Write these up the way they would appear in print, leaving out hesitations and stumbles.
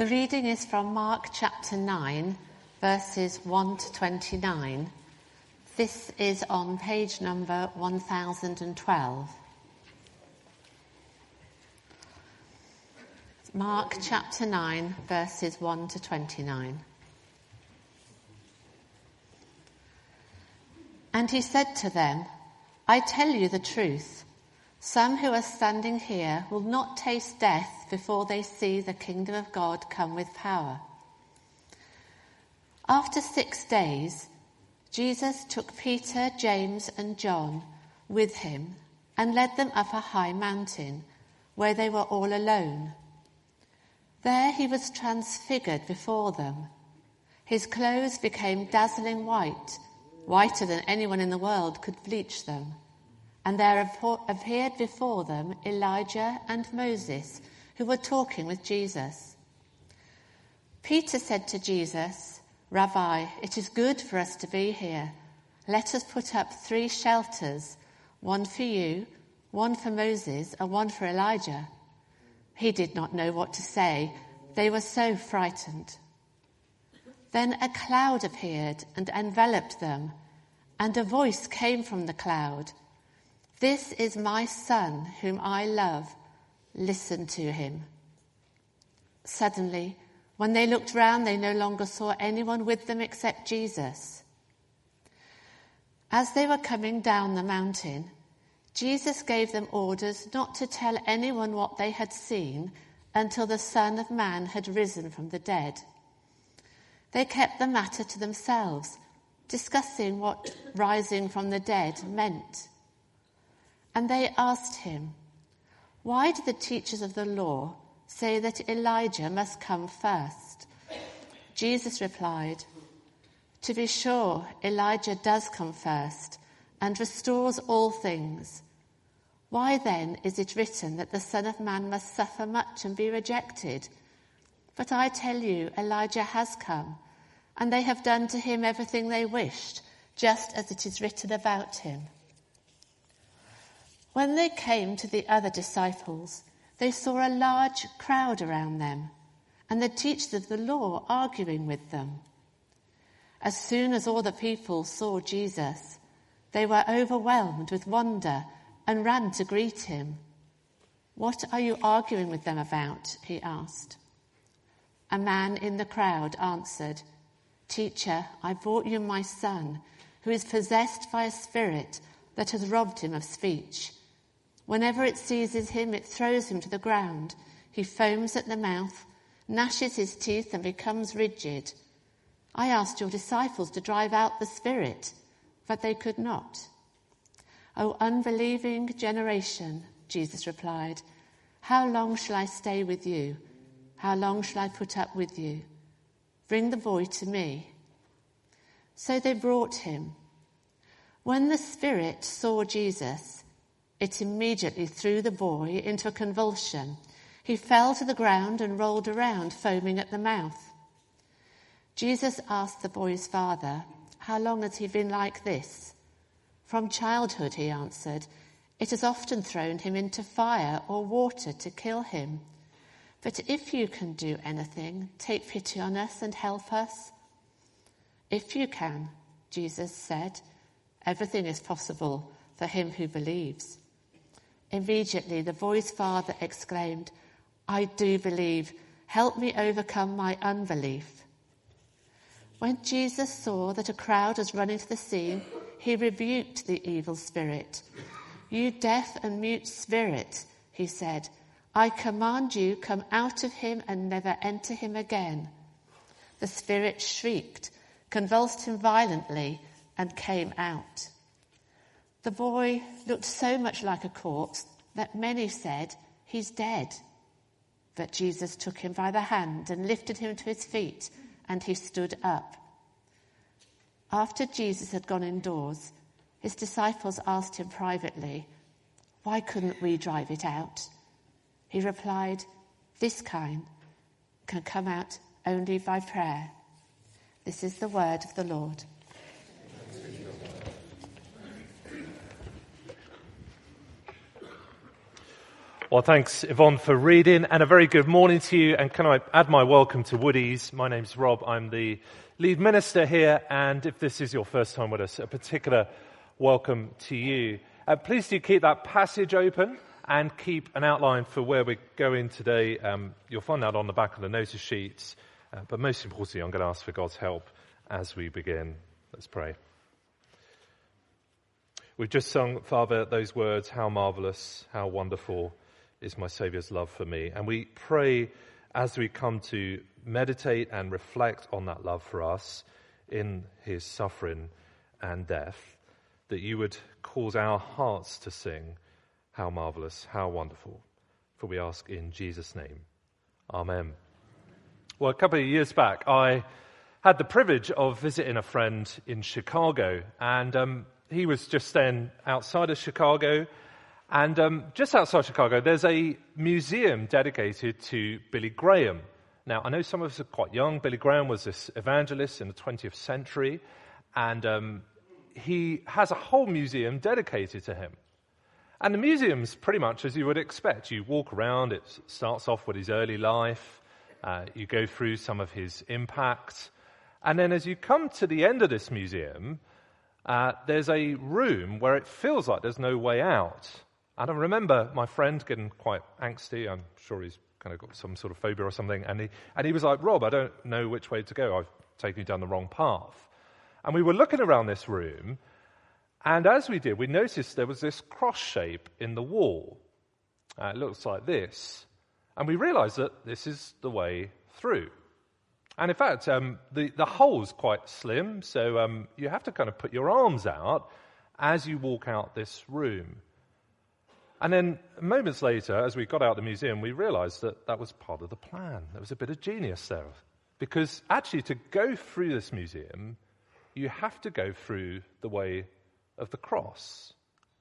The reading is from Mark chapter 9, verses 1 to 29. This is on page number 1012. Mark chapter 9, verses 1 to 29. And he said to them, I tell you the truth. Some who are standing here will not taste death before they see the kingdom of God come with power. After 6 days, Jesus took Peter, James, and John with him and led them up a high mountain where they were all alone. There he was transfigured before them. His clothes became dazzling white, whiter than anyone in the world could bleach them. And there appeared before them Elijah and Moses, who were talking with Jesus. Peter said to Jesus, Rabbi, it is good for us to be here. Let us put up 3 shelters, one for you, one for Moses, and one for Elijah. He did not know what to say. They were so frightened. Then a cloud appeared and enveloped them, and a voice came from the cloud. This is my son, whom I love. Listen to him. Suddenly, when they looked round, they no longer saw anyone with them except Jesus. As they were coming down the mountain, Jesus gave them orders not to tell anyone what they had seen until the Son of Man had risen from the dead. They kept the matter to themselves, discussing what rising from the dead meant. And they asked him, why do the teachers of the law say that Elijah must come first? Jesus replied, to be sure, Elijah does come first and restores all things. Why then is it written that the Son of Man must suffer much and be rejected? But I tell you, Elijah has come, and they have done to him everything they wished, just as it is written about him. When they came to the other disciples, they saw a large crowd around them, and the teachers of the law arguing with them. As soon as all the people saw Jesus, they were overwhelmed with wonder and ran to greet him. What are you arguing with them about? He asked. A man in the crowd answered, Teacher, I brought you my son, who is possessed by a spirit that has robbed him of speech. Whenever it seizes him, it throws him to the ground. He foams at the mouth, gnashes his teeth, and becomes rigid. I asked your disciples to drive out the spirit, but they could not. O unbelieving generation, Jesus replied, how long shall I stay with you? How long shall I put up with you? Bring the boy to me. So they brought him. When the spirit saw Jesus, it immediately threw the boy into a convulsion. He fell to the ground and rolled around, foaming at the mouth. Jesus asked the boy's father, how long has he been like this? From childhood, he answered. It has often thrown him into fire or water to kill him. But if you can do anything, take pity on us and help us. If you can, Jesus said, everything is possible for him who believes. Immediately the boy's father exclaimed, I do believe. Help me overcome my unbelief. When Jesus saw that a crowd was running to the scene, he rebuked the evil spirit. You deaf and mute spirit, he said, I command you, come out of him and never enter him again. The spirit shrieked, convulsed him violently, and came out. The boy looked so much like a corpse that many said, he's dead. But Jesus took him by the hand and lifted him to his feet, and he stood up. After Jesus had gone indoors, his disciples asked him privately, why couldn't we drive it out? He replied, this kind can come out only by prayer. This is the word of the Lord. Well, thanks, Yvonne, for reading, and a very good morning to you. And can I add my welcome to Woodies? My name's Rob. I'm the lead minister here, and if this is your first time with us, a particular welcome to you. Please do keep that passage open and keep an outline for where we're going today. You'll find that on the back of the notice sheets. But most importantly, I'm going to ask for God's help as we begin. Let's pray. We've just sung, Father, those words, how marvelous, how wonderful is my Saviour's love for me. And we pray as we come to meditate and reflect on that love for us in his suffering and death, that you would cause our hearts to sing, how marvelous, how wonderful. For we ask in Jesus' name. Amen. Well, a couple of years back, I had the privilege of visiting a friend in Chicago, and he was just staying outside of Chicago. And just outside Chicago, there's a museum dedicated to Billy Graham. Now, I know some of us are quite young. Billy Graham was this evangelist in the 20th century, and he has a whole museum dedicated to him. And the museum's pretty much as you would expect. You walk around, it starts off with his early life, you go through some of his impact, and then as you come to the end of this museum, there's a room where it feels like there's no way out. And I remember my friend getting quite angsty. I'm sure he's kind of got some sort of phobia or something. And he was like, Rob, I don't know which way to go. I've taken you down the wrong path. And we were looking around this room. And as we did, we noticed there was this cross shape in the wall. It looks like this. And we realized that this is the way through. And in fact, the hole's quite slim. So you have to kind of put your arms out as you walk out this room. And then moments later, as we got out of the museum, we realized that that was part of the plan. There was a bit of genius there. Because actually, to go through this museum, you have to go through the way of the cross.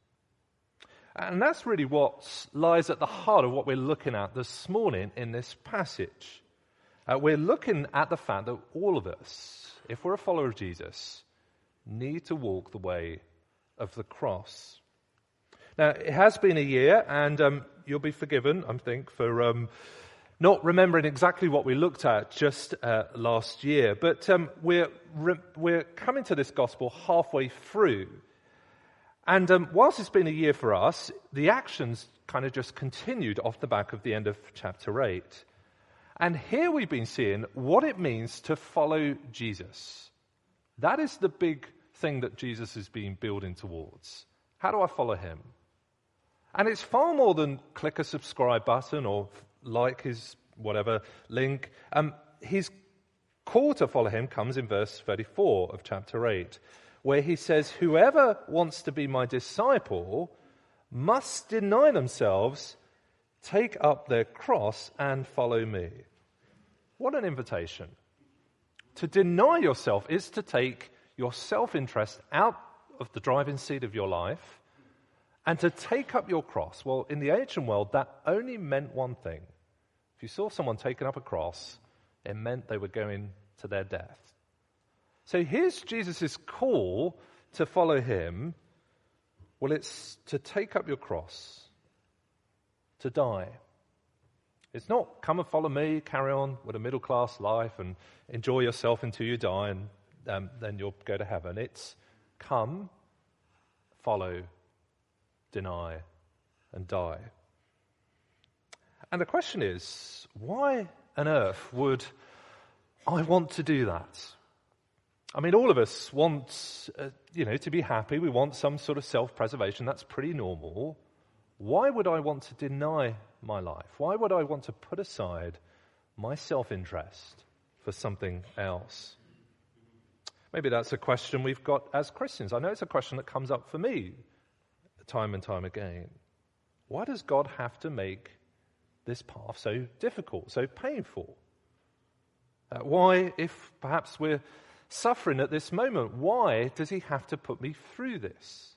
And that's really what lies at the heart of what we're looking at this morning in this passage. We're looking at the fact that all of us, if we're a follower of Jesus, need to walk the way of the cross. Now, it has been a year, and you'll be forgiven, I think, for not remembering exactly what we looked at just last year. But we're coming to this gospel halfway through. And whilst it's been a year for us, the actions kind of just continued off the back of the end of chapter 8. And here we've been seeing what it means to follow Jesus. That is the big thing that Jesus has been building towards. How do I follow him? And it's far more than click a subscribe button or like his whatever link. His call to follow him comes in verse 34 of chapter 8, where he says, whoever wants to be my disciple must deny themselves, take up their cross and follow me. What an invitation. To deny yourself is to take your self-interest out of the driving seat of your life and to take up your cross. Well, in the ancient world, that only meant one thing. If you saw someone taking up a cross, it meant they were going to their death. So here's Jesus' call to follow him. Well, it's to take up your cross, to die. It's not come and follow me, carry on with a middle-class life and enjoy yourself until you die and then you'll go to heaven. It's come, follow, deny, and die. And the question is, why on earth would I want to do that? I mean, all of us want, to be happy. We want some sort of self-preservation. That's pretty normal. Why would I want to deny my life? Why would I want to put aside my self-interest for something else? Maybe that's a question we've got as Christians. I know it's a question that comes up for me time and time again. Why does God have to make this path so difficult, so painful? Why, if perhaps we're suffering at this moment, why does he have to put me through this?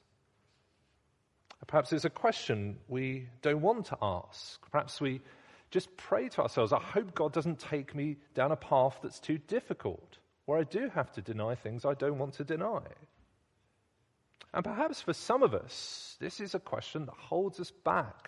Perhaps it's a question we don't want to ask. Perhaps we just pray to ourselves, I hope God doesn't take me down a path that's too difficult, where I do have to deny things I don't want to deny. And perhaps for some of us, this is a question that holds us back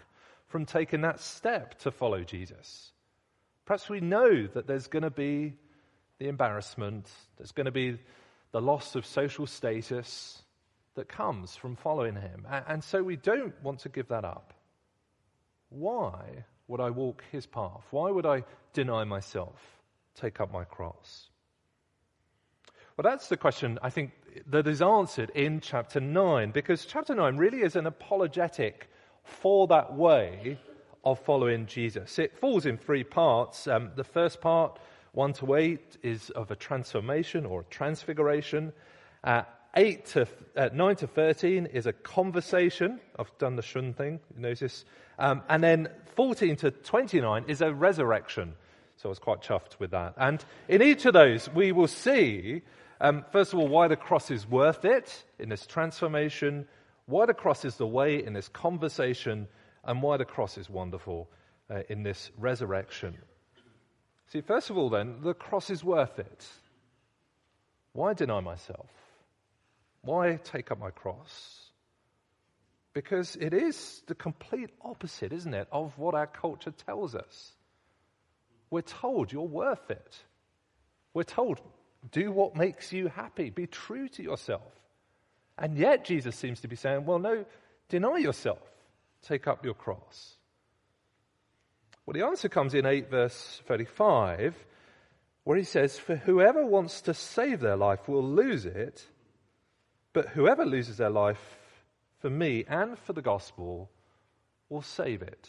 from taking that step to follow Jesus. Perhaps we know that there's going to be the embarrassment, there's going to be the loss of social status that comes from following him. And so we don't want to give that up. Why would I walk his path? Why would I deny myself, take up my cross? Well, that's the question, I think, that is answered in chapter 9, because chapter 9 really is an apologetic for that way of following Jesus. It falls in three parts. The first part, 1 to 8, is of a transformation or a transfiguration. 9 to 13 is a conversation. I've done the shun thing, you notice. And then 14 to 29 is a resurrection. So I was quite chuffed with that. And in each of those, we will see, first of all, why the cross is worth it in this transformation, why the cross is the way in this conversation, and why the cross is wonderful in this resurrection. See, first of all then, the cross is worth it. Why deny myself? Why take up my cross? Because it is the complete opposite, isn't it, of what our culture tells us. We're told you're worth it. We're told, do what makes you happy. Be true to yourself. And yet Jesus seems to be saying, well, no, deny yourself. Take up your cross. Well, the answer comes in 8 verse 35, where he says, for whoever wants to save their life will lose it, but whoever loses their life for me and for the gospel will save it.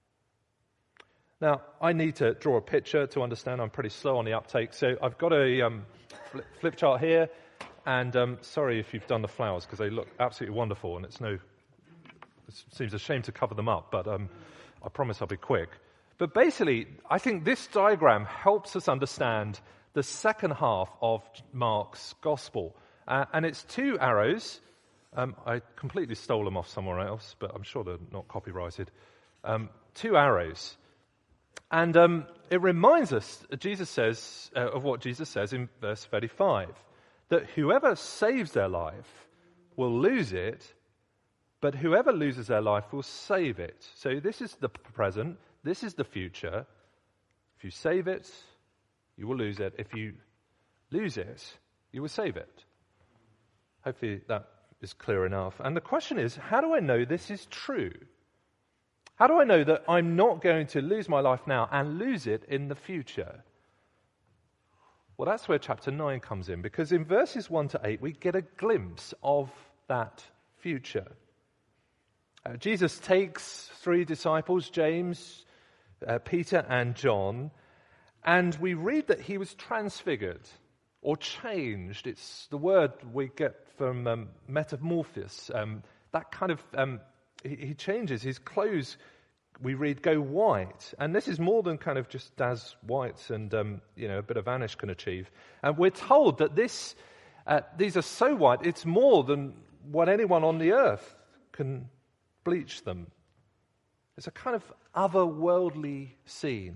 Now, I need to draw a picture to understand. I'm pretty slow on the uptake. So I've got a flip chart here. And sorry if you've done the flowers, because they look absolutely wonderful. And it seems a shame to cover them up. But I promise I'll be quick. But basically, I think this diagram helps us understand the second half of Mark's gospel. And it's two arrows. I completely stole them off somewhere else, but I'm sure they're not copyrighted. Two arrows. And it reminds us, Jesus says, of what Jesus says in verse 35, that whoever saves their life will lose it, but whoever loses their life will save it. So this is the present, this is the future. If you save it, you will lose it. If you lose it, you will save it. Hopefully that is clear enough. And the question is, how do I know this is true? How do I know that I'm not going to lose my life now and lose it in the future? Well, that's where chapter 9 comes in, because in verses 1 to 8, we get a glimpse of that future. Jesus takes 3 disciples, James, Peter, and John, and we read that he was transfigured or changed. It's the word we get from metamorphosis. That kind of, he changes. His clothes, we read, go white. And this is more than kind of just as white and, a bit of vanish can achieve. And we're told that these are so white, it's more than what anyone on the earth can bleach them. It's a kind of otherworldly scene.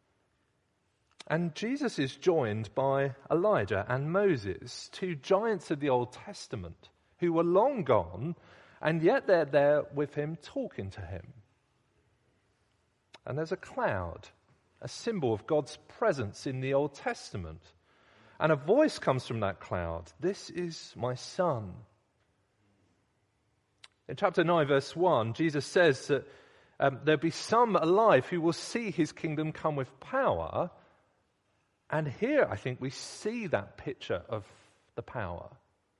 And Jesus is joined by Elijah and Moses, 2 giants of the Old Testament, who were long gone, and yet they're there with him, talking to him. And there's a cloud, a symbol of God's presence in the Old Testament. And a voice comes from that cloud, "This is my son." In chapter 9, verse 1, Jesus says that there'll be some alive who will see his kingdom come with power. And here, I think, we see that picture of the power.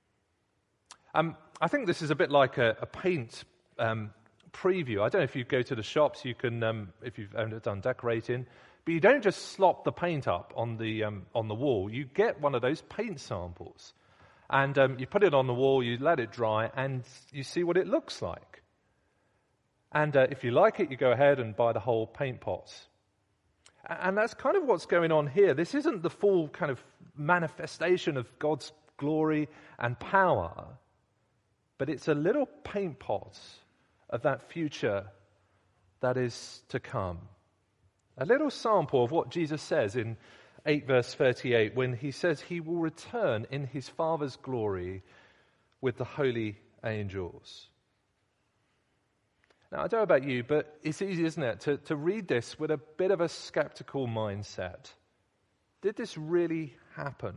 I think this is a bit like a paint preview. I don't know if you go to the shops, you can, if you've done decorating, but you don't just slop the paint up on the wall. You get one of those paint samples, and you put it on the wall, you let it dry, and you see what it looks like. And if you like it, you go ahead and buy the whole paint pots. And that's kind of what's going on here. This isn't the full kind of manifestation of God's glory and power, but it's a little paint pot of that future that is to come. A little sample of what Jesus says in 8 verse 38 when he says he will return in his Father's glory with the holy angels. Now, I don't know about you, but it's easy, isn't it, to read this with a bit of a skeptical mindset. Did this really happen?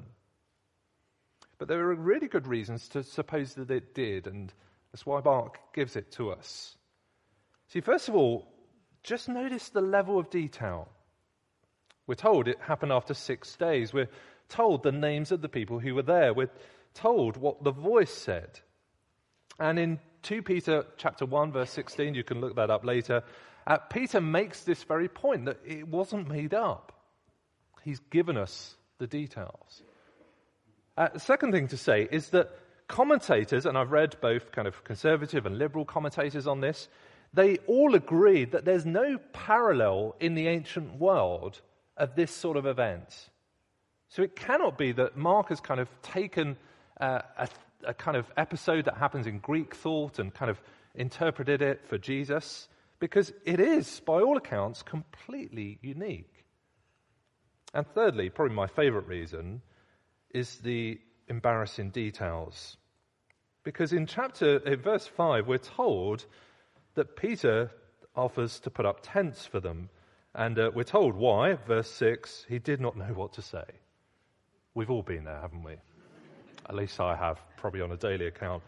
But there are really good reasons to suppose that it did, and that's why Mark gives it to us. See, first of all, just notice the level of detail. We're told it happened after 6 days. We're told the names of the people who were there. We're told what the voice said. And in 2 Peter chapter 1, verse 16, you can look that up later, Peter makes this very point, that it wasn't made up. He's given us the details. The second thing to say is that commentators, and I've read both kind of conservative and liberal commentators on this, they all agree that there's no parallel in the ancient world of this sort of event. So it cannot be that Mark has kind of taken a kind of episode that happens in Greek thought and kind of interpreted it for Jesus, because it is, by all accounts, completely unique. And thirdly, probably my favorite reason, is the embarrassing details. Because in verse 5, we're told that Peter offers to put up tents for them. And we're told why. Verse 6, he did not know what to say. We've all been there, haven't we? At least I have, probably on a daily account.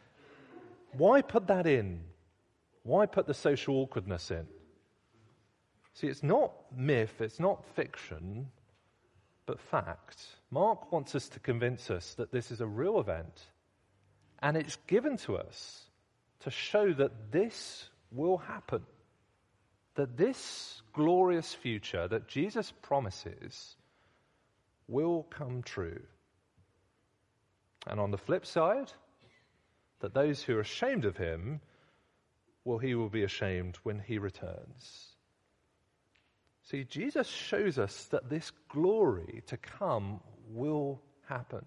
Why put that in? Why put the social awkwardness in? See, it's not myth, it's not fiction, but fact. Mark wants us to convince us that this is a real event, and it's given to us to show that this will happen, that this glorious future that Jesus promises will come true. And on the flip side, that those who are ashamed of him, well, he will be ashamed when he returns. See, Jesus shows us that this glory to come will happen.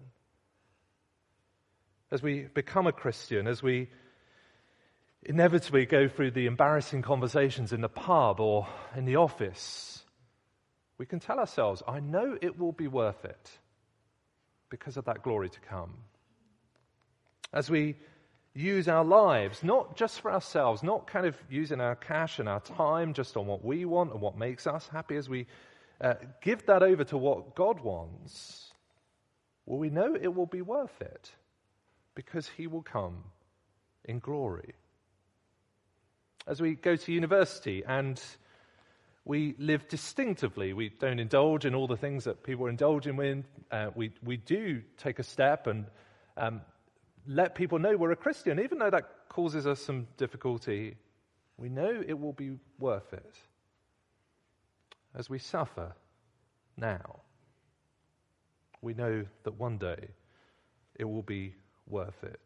As we become a Christian, as we inevitably go through the embarrassing conversations in the pub or in the office, we can tell ourselves, I know it will be worth it because of that glory to come. As we use our lives, not just for ourselves, not kind of using our cash and our time just on what we want and what makes us happy, as we give that over to what God wants, well, we know it will be worth it because he will come in glory. As we go to university and we live distinctively, we don't indulge in all the things that people are indulging in. We do take a step and let people know we're a Christian, even though that causes us some difficulty. We know it will be worth it as we suffer now. We know that one day it will be worth it.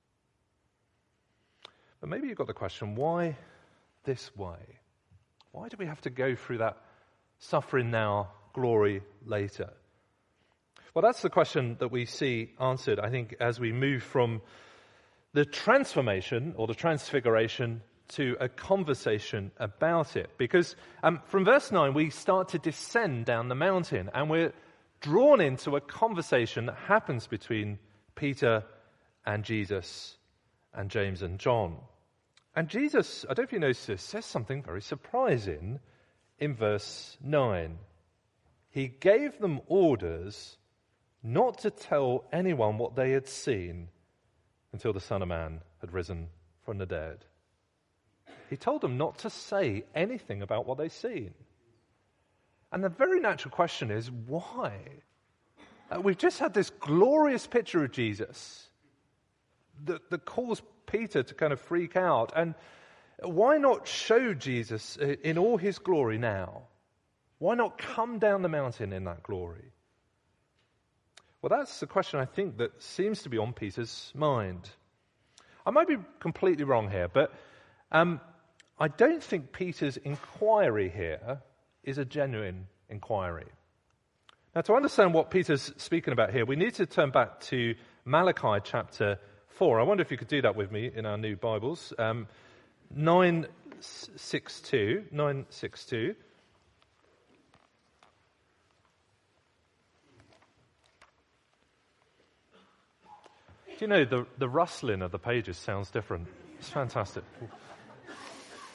But maybe you've got the question, why this way? Why do we have to go through that suffering now, glory later? Well, that's the question that we see answered, I think, as we move from the transformation or the transfiguration to a conversation about it. Because from verse 9, we start to descend down the mountain and we're drawn into a conversation that happens between Peter and Jesus and James and John. And Jesus, I don't know if you noticed this, says something very surprising in verse 9. He gave them orders not to tell anyone what they had seen until the Son of Man had risen from the dead. He told them not to say anything about what they'd seen. And the very natural question is, why? We've just had this glorious picture of Jesus that caused Peter to kind of freak out. And why not show Jesus in all his glory now? Why not come down the mountain in that glory? Well, that's the question I think that seems to be on Peter's mind. I might be completely wrong here, but I don't think Peter's inquiry here is a genuine inquiry. Now, to understand what Peter's speaking about here, we need to turn back to Malachi chapter 4. I wonder if you could do that with me in our new Bibles. 962. Do you know the rustling of the pages sounds different? It's fantastic.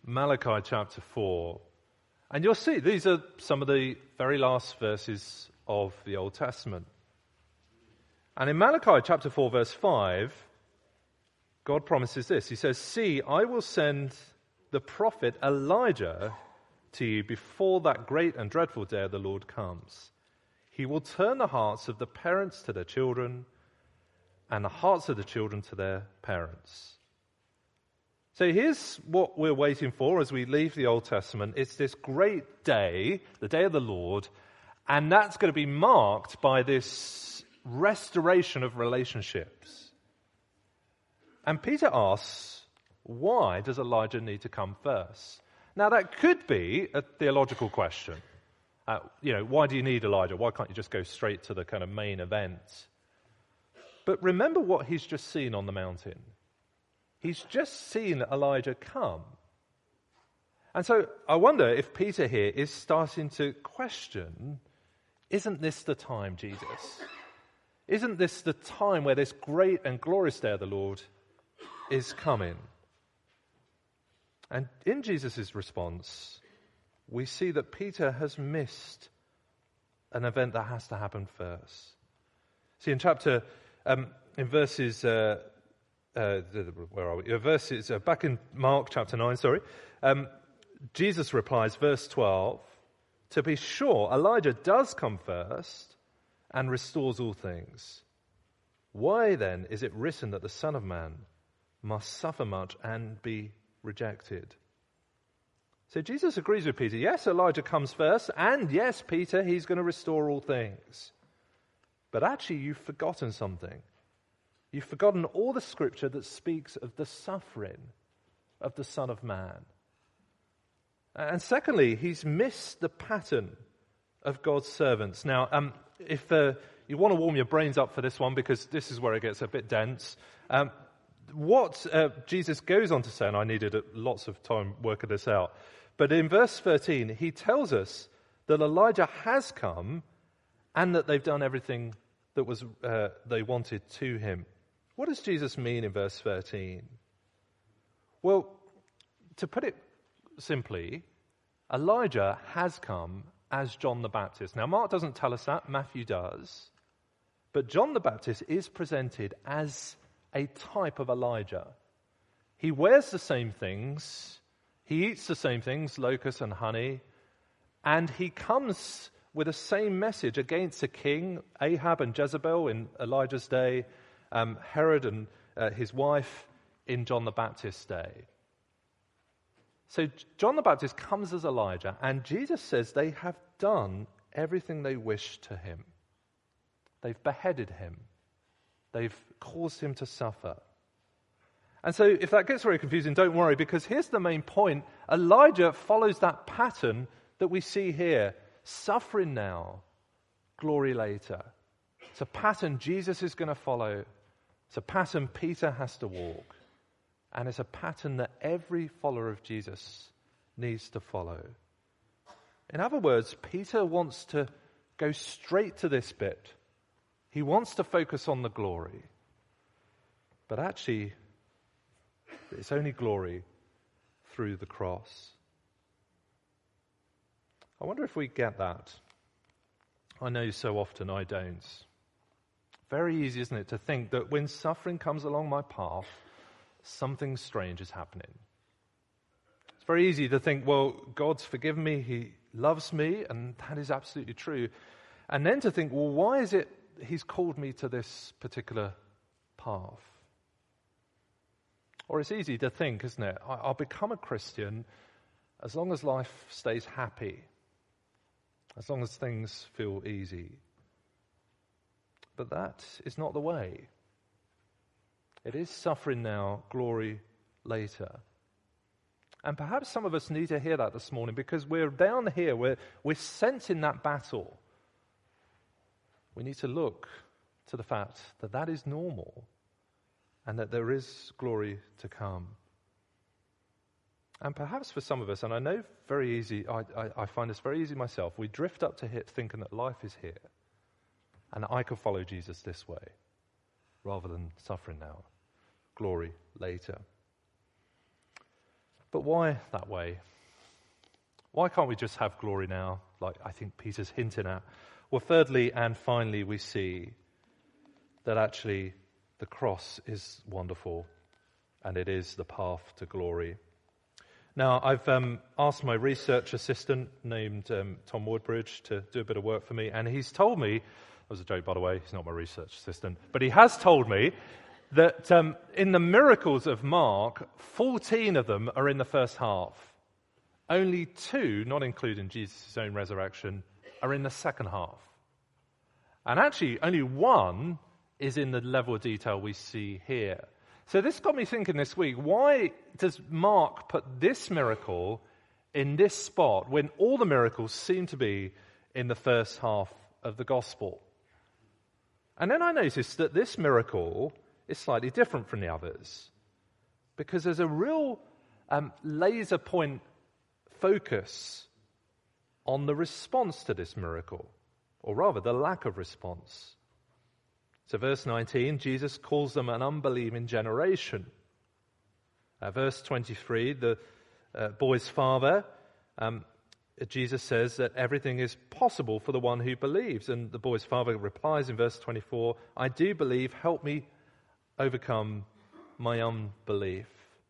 Malachi chapter 4. And you'll see these are some of the very last verses of the Old Testament. And in Malachi chapter 4, verse 5, God promises this. He says, "See, I will send the prophet Elijah to you before that great and dreadful day of the Lord comes. He will turn the hearts of the parents to their children and the hearts of the children to their parents." So here's what we're waiting for as we leave the Old Testament. It's this great day, the day of the Lord, and that's going to be marked by this restoration of relationships. And Peter asks, why does Elijah need to come first? Now that could be a theological question. Why do you need Elijah? Why can't you just go straight to the kind of main event? But remember what he's just seen on the mountain. He's just seen Elijah come. And so I wonder if Peter here is starting to question, isn't this the time, Jesus? Isn't this the time where this great and glorious day of the Lord is coming? And in Jesus' response, we see that Peter has missed an event that has to happen first. See, in verses, where are we? Verses back in Mark chapter 9. Jesus replies, verse 12, "To be sure, Elijah does come first and restores all things. Why then is it written that the Son of Man must suffer much and be rejected?" So Jesus agrees with Peter. Yes, Elijah comes first, and yes, Peter, he's going to restore all things. But actually, you've forgotten something. You've forgotten all the scripture that speaks of the suffering of the Son of Man. And secondly, he's missed the pattern of God's servants. Now, if you want to warm your brains up for this one, because this is where it gets a bit dense, what Jesus goes on to say, and I needed lots of time working this out, but in verse 13, he tells us that Elijah has come and that they've done everything that was they wanted to him. What does Jesus mean in verse 13? Well, to put it simply, Elijah has come as John the Baptist. Now, Mark doesn't tell us that, Matthew does. But John the Baptist is presented as a type of Elijah. He wears the same things, he eats the same things, locusts and honey, and he comes with the same message against a king, Ahab and Jezebel in Elijah's day, Herod and his wife in John the Baptist's day. So John the Baptist comes as Elijah, and Jesus says they have done everything they wished to him. They've beheaded him. They've caused him to suffer. And so if that gets very confusing, don't worry, because here's the main point. Elijah follows that pattern that we see here. Suffering now, glory later. It's a pattern Jesus is going to follow. It's a pattern Peter has to walk. And it's a pattern that every follower of Jesus needs to follow. In other words, Peter wants to go straight to this bit. He wants to focus on the glory. But actually, it's only glory through the cross. I wonder if we get that. I know so often I don't. Very easy, isn't it, to think that when suffering comes along my path, something strange is happening. It's very easy to think, well, God's forgiven me, he loves me, and that is absolutely true. And then to think, well, why is it he's called me to this particular path? Or it's easy to think, isn't it, I'll become a Christian as long as life stays happy, as long as things feel easy. But that is not the way. It is suffering now, glory later. And perhaps some of us need to hear that this morning, because we're down here, we're sensing that battle. We need to look to the fact that that is normal and that there is glory to come. And perhaps for some of us, and I know very easy, I find this very easy myself, we drift up to here thinking that life is here and that I can follow Jesus this way rather than suffering now, glory later. But why that way? Why can't we just have glory now, like I think Peter's hinting at? Well, thirdly and finally, we see that actually the cross is wonderful and it is the path to glory. Now, I've asked my research assistant named Tom Woodbridge to do a bit of work for me, and he's told me, that was a joke by the way, he's not my research assistant, but he has told me that in the miracles of Mark, 14 of them are in the first half. Only 2, not including Jesus' own resurrection, are in the second half. And actually, only 1 is in the level of detail we see here. So this got me thinking this week, why does Mark put this miracle in this spot when all the miracles seem to be in the first half of the gospel? And then I noticed that this miracle is slightly different from the others because there's a real laser point focus on the response to this miracle, or rather the lack of response. So verse 19, Jesus calls them an unbelieving generation. Verse 23, the boy's father, Jesus says that everything is possible for the one who believes. And the boy's father replies in verse 24, I do believe, help me overcome my unbelief.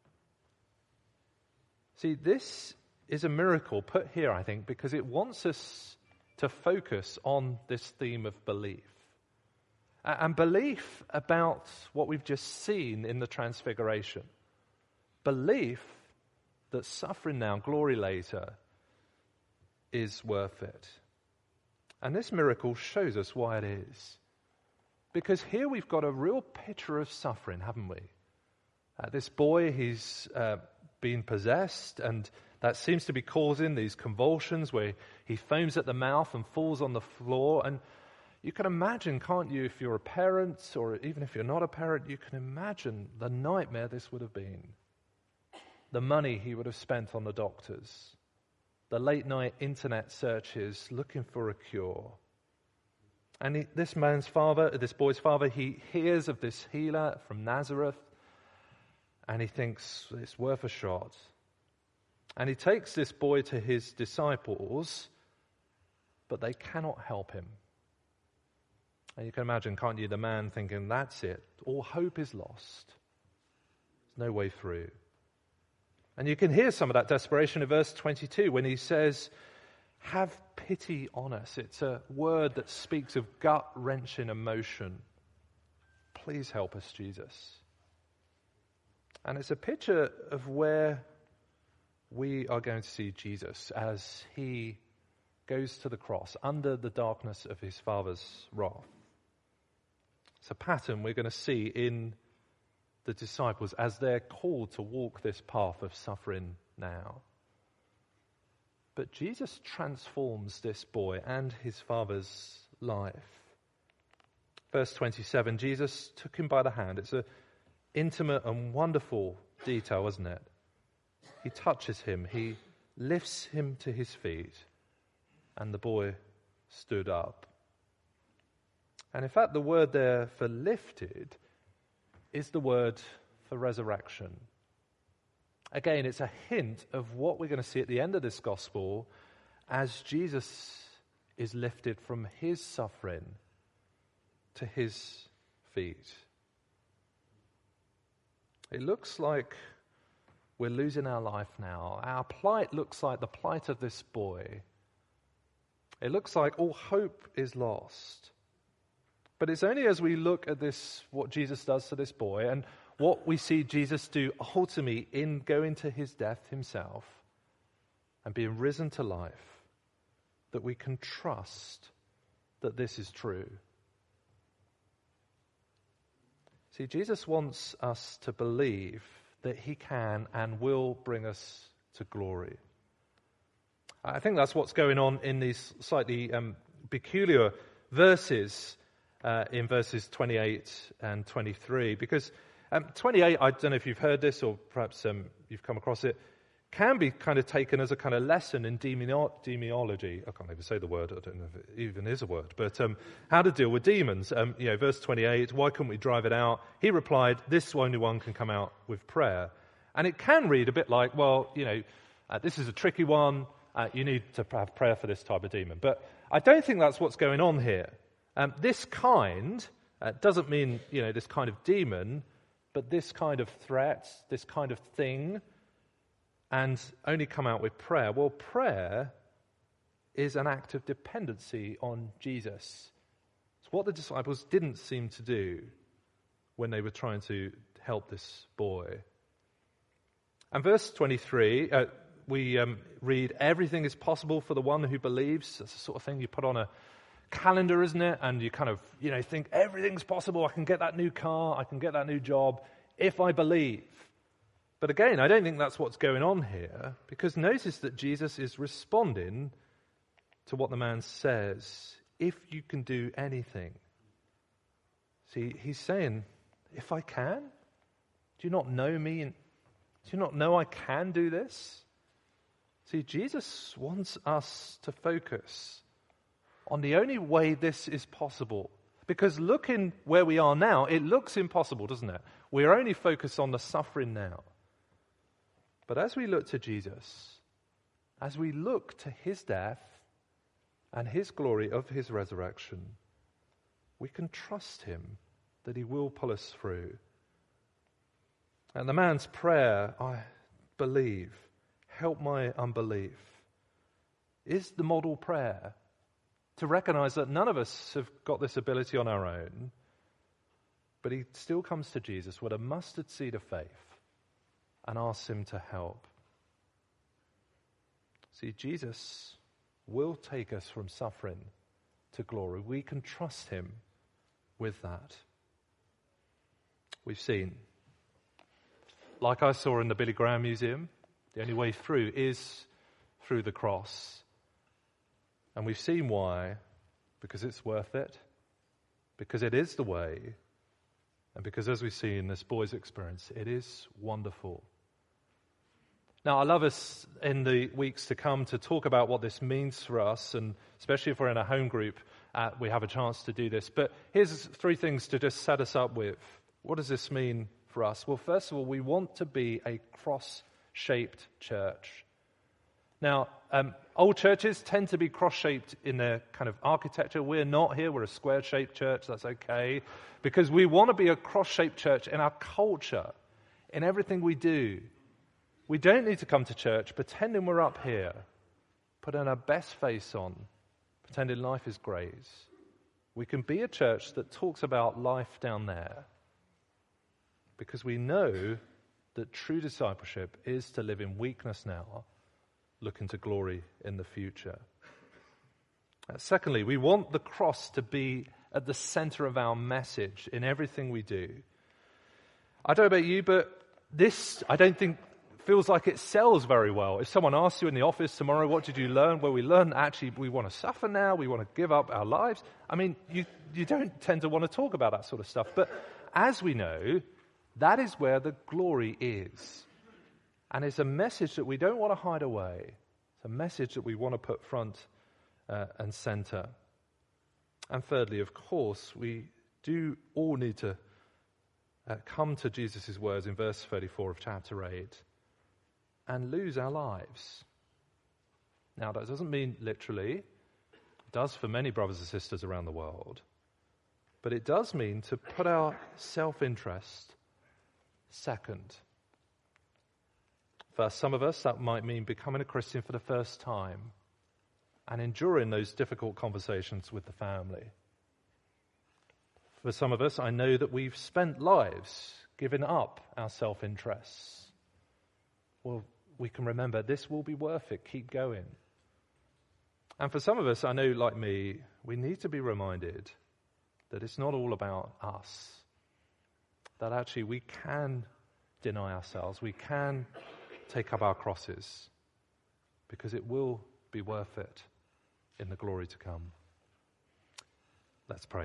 See, this is a miracle put here, I think, because it wants us to focus on this theme of belief. And belief about what we've just seen in the Transfiguration. Belief that suffering now, glory later, is worth it. And this miracle shows us why it is. Because here we've got a real picture of suffering, haven't we? This boy, he's been possessed, and that seems to be causing these convulsions where he foams at the mouth and falls on the floor. And you can imagine, can't you, if you're a parent, or even if you're not a parent, you can imagine the nightmare this would have been. The money he would have spent on the doctors. The late night internet searches looking for a cure. And this boy's father, he hears of this healer from Nazareth, and he thinks it's worth a shot. And he takes this boy to his disciples, but they cannot help him. And you can imagine, can't you, the man thinking, that's it. All hope is lost. There's no way through. And you can hear some of that desperation in verse 22 when he says, have pity on us. It's a word that speaks of gut-wrenching emotion. Please help us, Jesus. And it's a picture of where we are going to see Jesus as he goes to the cross under the darkness of his Father's wrath. It's a pattern we're going to see in the disciples as they're called to walk this path of suffering now. But Jesus transforms this boy and his father's life. Verse 27, Jesus took him by the hand. It's an intimate and wonderful detail, isn't it? He touches him, he lifts him to his feet, and the boy stood up. And in fact, the word there for lifted is the word for resurrection. Again, it's a hint of what we're going to see at the end of this gospel as Jesus is lifted from his suffering to his feet. It looks like we're losing our life now. Our plight looks like the plight of this boy. It looks like all hope is lost. But it's only as we look at this, what Jesus does to this boy, and what we see Jesus do ultimately in going to his death himself and being risen to life, that we can trust that this is true. See, Jesus wants us to believe that he can and will bring us to glory. I think that's what's going on in these slightly peculiar verses in verses 28 and 23, because 28, I don't know if you've heard this or perhaps you've come across it, can be kind of taken as a kind of lesson in demonology. I can't even say the word, I don't know if it even is a word, but how to deal with demons. Verse 28, why couldn't we drive it out? He replied, this only one can come out with prayer. And it can read a bit like, well, this is a tricky one. You need to have prayer for this type of demon. But I don't think that's what's going on here. This kind doesn't mean, this kind of demon, but this kind of threat, this kind of thing, and only come out with prayer. Well, prayer is an act of dependency on Jesus. It's what the disciples didn't seem to do when they were trying to help this boy. And verse 23, we read, everything is possible for the one who believes. That's the sort of thing you put on a calendar, isn't it? And you kind of, think everything's possible. I can get that new car. I can get that new job if I believe. But again, I don't think that's what's going on here, because notice that Jesus is responding to what the man says. If you can do anything. See, he's saying, if I can? Do you not know me? Do you not know I can do this? See, Jesus wants us to focus on the only way this is possible. Because looking where we are now, it looks impossible, doesn't it? We're only focused on the suffering now. But as we look to Jesus, as we look to his death and his glory of his resurrection, we can trust him that he will pull us through. And the man's prayer, I believe, help my unbelief, is the model prayer to recognize that none of us have got this ability on our own, but he still comes to Jesus with a mustard seed of faith and asks him to help. See, Jesus will take us from suffering to glory. We can trust him with that. We've seen, like I saw in the Billy Graham Museum, the only way through is through the cross. And we've seen why, because it's worth it, because it is the way, and because, as we see in this boy's experience, it is wonderful. Now, I love us in the weeks to come to talk about what this means for us, and especially if we're in a home group, we have a chance to do this. But here's 3 things to just set us up with. What does this mean for us? Well, first of all, we want to be a cross-shaped church. Now, old churches tend to be cross-shaped in their kind of architecture. We're not here. We're a square-shaped church. That's okay. Because we want to be a cross-shaped church in our culture, in everything we do. We don't need to come to church pretending we're up here, putting our best face on, pretending life is great. We can be a church that talks about life down there, because we know that true discipleship is to live in weakness now, looking to glory in the future. Secondly, we want the cross to be at the center of our message in everything we do. I don't know about you, but this, I don't think, feels like it sells very well. If someone asks you in the office tomorrow, what did you learn? Well, we learned actually we want to suffer now, we want to give up our lives. I mean, you don't tend to want to talk about that sort of stuff. But as we know, that is where the glory is. And it's a message that we don't want to hide away. It's a message that we want to put front and center. And thirdly, of course, we do all need to come to Jesus' words in verse 34 of chapter 8 and lose our lives. Now, that doesn't mean literally. It does for many brothers and sisters around the world. But it does mean to put our self-interest second. For some of us, that might mean becoming a Christian for the first time and enduring those difficult conversations with the family. For some of us, I know that we've spent lives giving up our self-interests. Well, we can remember this will be worth it. Keep going. And for some of us, I know, like me, we need to be reminded that it's not all about us. That actually we can deny ourselves. We can take up our crosses, because it will be worth it in the glory to come. Let's pray.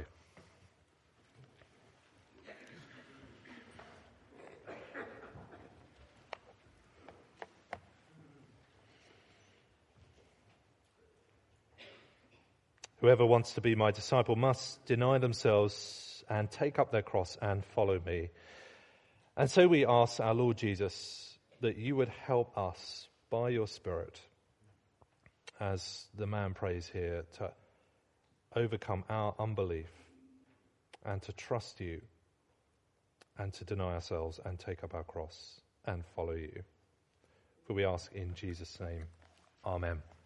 Whoever wants to be my disciple must deny themselves and take up their cross and follow me. And so we ask our Lord Jesus that you would help us by your Spirit, as the man prays here, to overcome our unbelief and to trust you and to deny ourselves and take up our cross and follow you. For we ask in Jesus' name. Amen.